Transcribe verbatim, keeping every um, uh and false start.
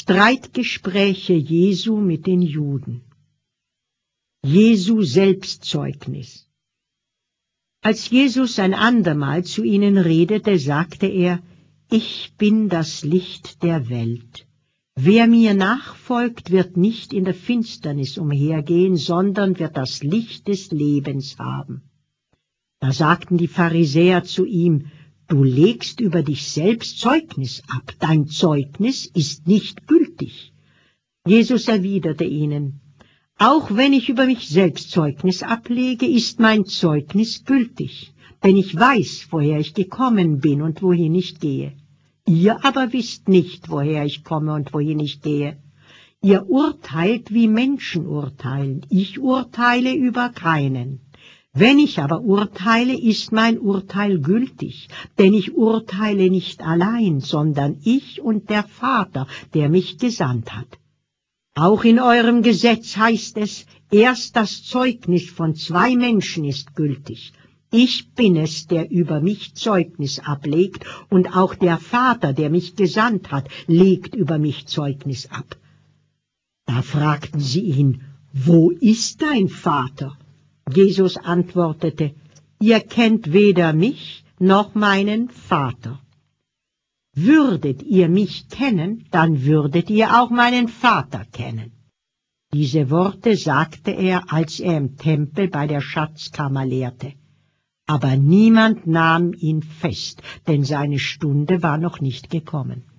Streitgespräche Jesu mit den Juden. Jesu Selbstzeugnis. Als Jesus ein andermal zu ihnen redete, sagte er: Ich bin das Licht der Welt. Wer mir nachfolgt, wird nicht in der Finsternis umhergehen, sondern wird das Licht des Lebens haben. Da sagten die Pharisäer zu ihm: Du legst über dich selbst Zeugnis ab, dein Zeugnis ist nicht gültig. Jesus erwiderte ihnen: Auch wenn ich über mich selbst Zeugnis ablege, ist mein Zeugnis gültig, denn ich weiß, woher ich gekommen bin und wohin ich gehe. Ihr aber wisst nicht, woher ich komme und wohin ich gehe. Ihr urteilt, wie Menschen urteilen, ich urteile über keinen. Wenn ich aber urteile, ist mein Urteil gültig, denn ich urteile nicht allein, sondern ich und der Vater, der mich gesandt hat. Auch in eurem Gesetz heißt es, erst das Zeugnis von zwei Menschen ist gültig. Ich bin es, der über mich Zeugnis ablegt, und auch der Vater, der mich gesandt hat, legt über mich Zeugnis ab. Da fragten sie ihn: Wo ist dein Vater? Jesus antwortete: Ihr kennt weder mich noch meinen Vater. Würdet ihr mich kennen, dann würdet ihr auch meinen Vater kennen. Diese Worte sagte er, als er im Tempel bei der Schatzkammer lehrte. Aber niemand nahm ihn fest, denn seine Stunde war noch nicht gekommen.